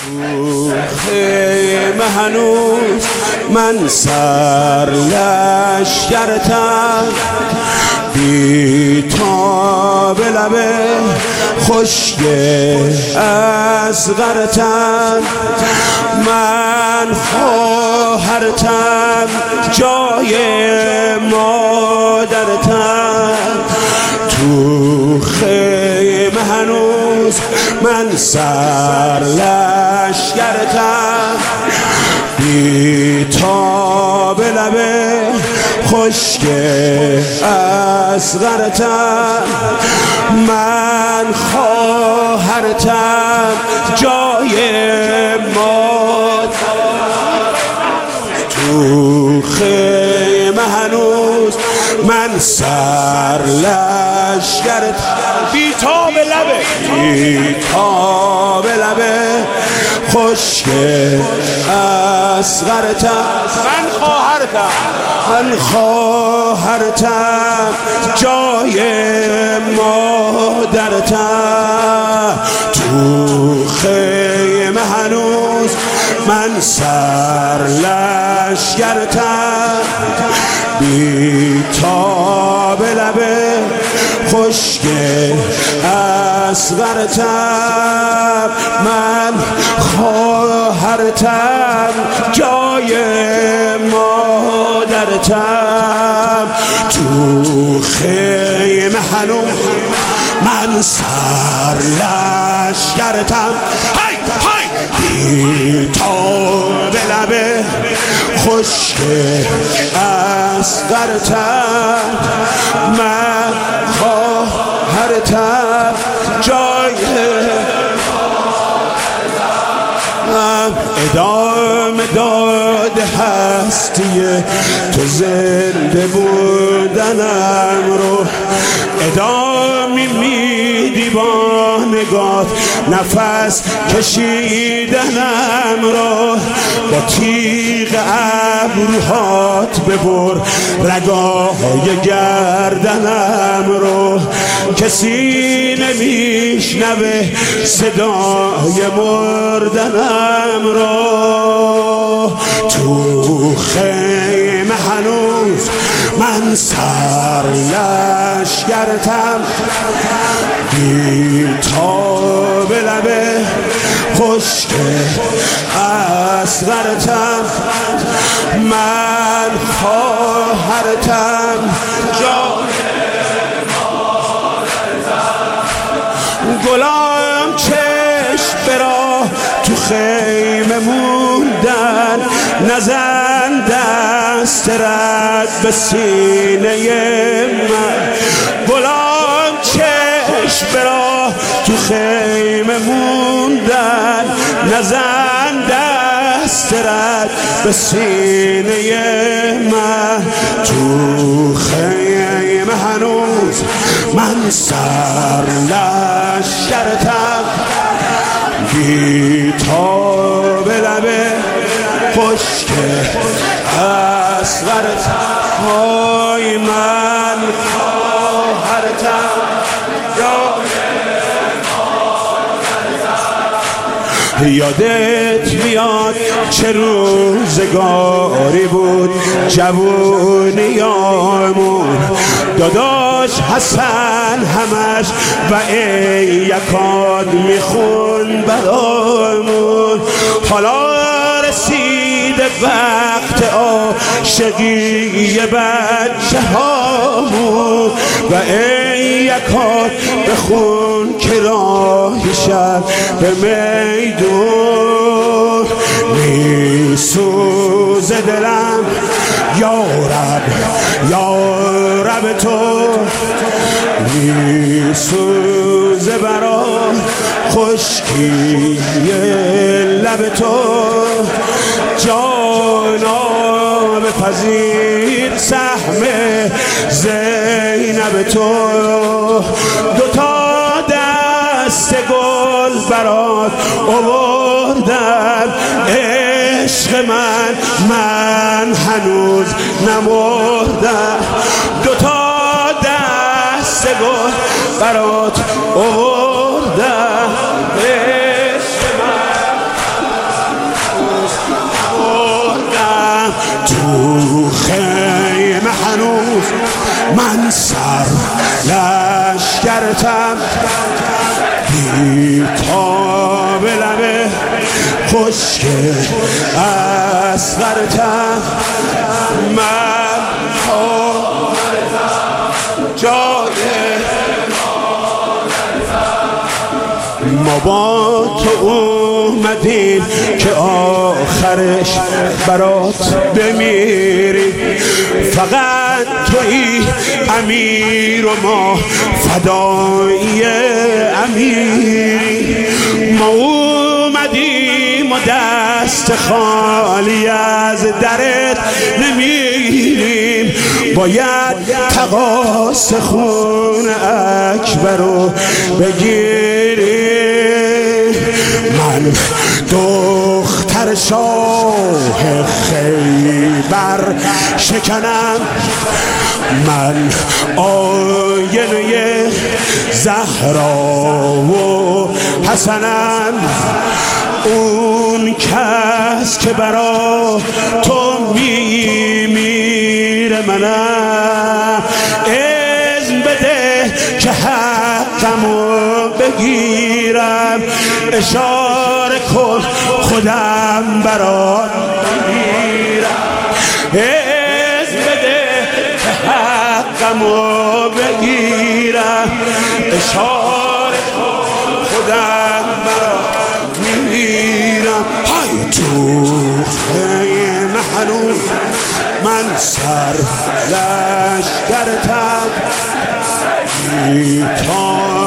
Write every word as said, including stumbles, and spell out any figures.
خیمه هنوز من سر لشکرتم، بی تاب لبه خشک اصغرتم، من خواهرتم جای مادرتم، تو خیمه هنوز من سر لشکرتم، بی تاب لبه خشک اصغرتم، من خواهرتم جای مادرتم، تو خیمه هنوز من سر لشکرتم، بی تاب لبه بی تاب لبه خشک اصغرتم، من خواهرتم من خواهرتم جای مادرتم، تو خیمه هنوز من سر لشکرتم، بی تاب لبه خشک اصغرتم، من خواهرتم جای مادرتم، تو خیمه هنوز من سر لشکرتم، های های بی تاب لبه خشک اصغرتم، من خواهرتم جای ادامه داد هستی تو زنده بودنم رو، ادامه میدی با نگاه نفس کشیدنم رو، با تیغ ابروهات ببر رگاهای گردنم رو، کسی نمیشنوه صدای مردنم رو، تو خیمه هنوز من سر لشکرتم، بی تاب لبه خشک اصغرتم، من خواهرتم جای مادرتم، گلام چشم برا تو خیمه موندن، نزن دست رد به سینه من، گلام چشم برا تو خیمه موندن، نزن دست رد به سینه من، تو خیمه هنوز من سر لشکرتم، بی تاب لبه خشک اصغرتم، های من خواهرتم یادت میاد چه روزگاری بود جوونیامون، داداش حسن همش و ای یکاد میخون برامون، حالا رسیده وقت عاشقی بچه هامون و ای یکاد بخون که راهی شد به میدون، میسوزه دلم یارب یارب تو، میسوزه برا خشکی لب تو، جانا بپذیر سهم زینب تو، دوتا دست گل برات آوردم، عشق من من هنوز نمردم، دوتا دست گل برات آوردم، عشق من تو خیمه هنوز من سر لشکرتم، بیتاب لبه خشک اصغرتم، من جای ما با تو اومدیم که آخرش برات بمیریم، فقط تویی امیر و ما فدایی امیری. ما اومدیم و دست خالی از درت نمیریم، باید تقاص خون اکبر رو بگیریم. من دختر شاه خیبر شکنم، من آینه زهرا و حسنم، اون کس که برا تو میمیره منم. اذن بده که حقمو بگیرم، اشاره کن خودم برات بگیرم. اذن بده که حقمو بگیرم، اشاره کن خودم برات میگیرم. های تو خیمه هنوز من سر لشکرتم، بیتاب